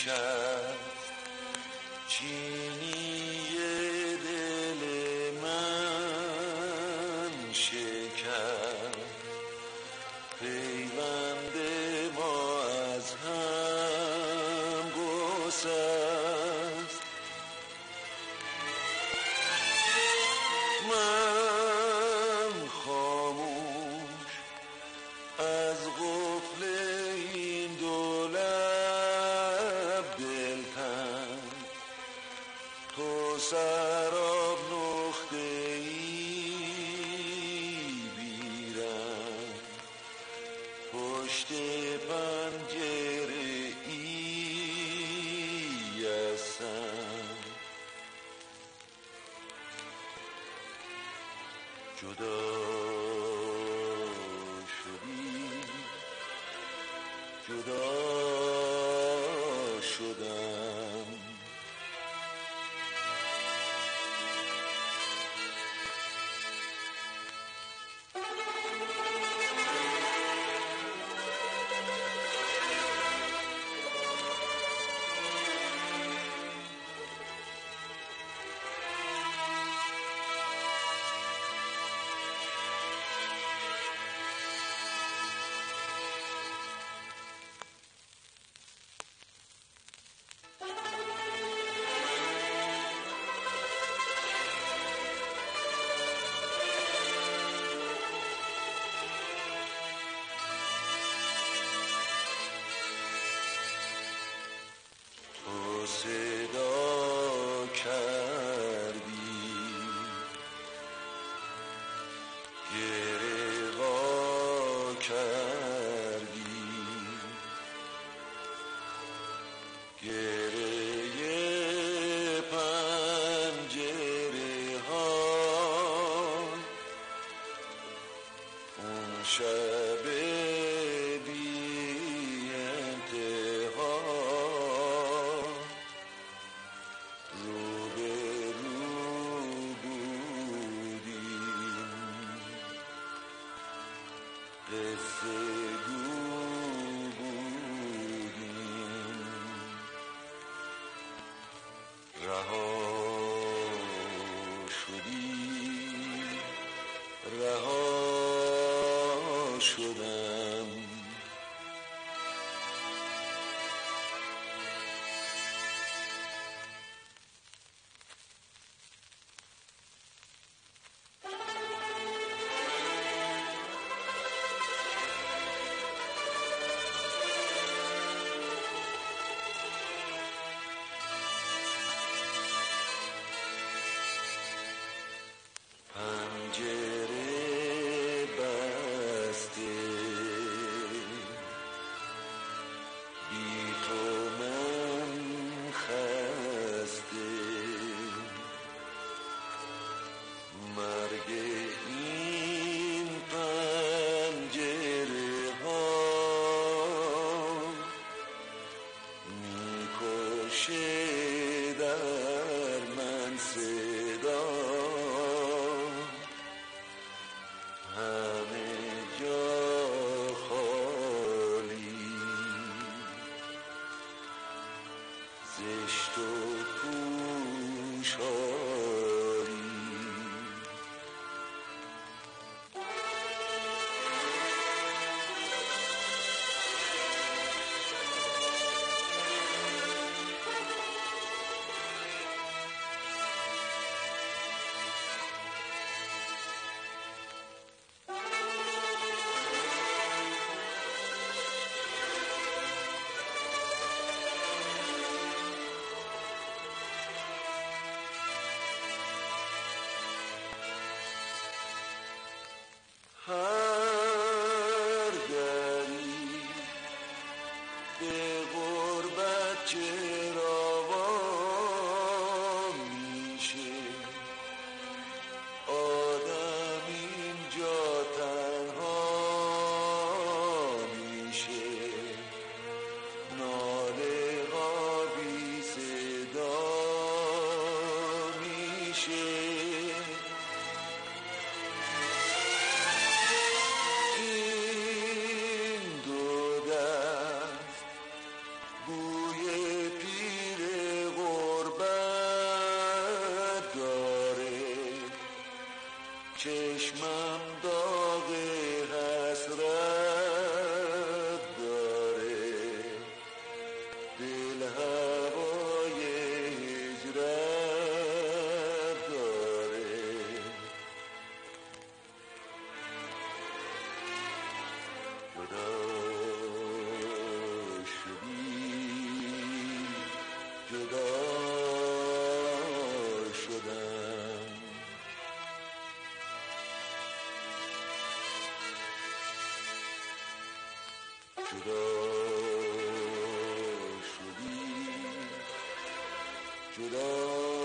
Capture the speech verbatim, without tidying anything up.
شکست چینی دل من شکست پیوند ما از هم گسست من خاموش از قفل این دولب دلتنگ تو سراب نقطه ای بیرم پشت پنجره ای هستم جدا شدی جدا شدم صدا کردی گره وا کردی گره پنجره ها اون شب بی انتها قصه گو بودیم رها شدی رها شدم پنجره بسته بی تو من خسته مرگ این پنجره ها میکشه در من صدا همه جا خالی زشت و پوشاری هر دری به غربت چرا وا میشه آدم اینجا تنها میشه ناله ها بی صدا میشه بوی جدا شدم. جدا شدی، جدا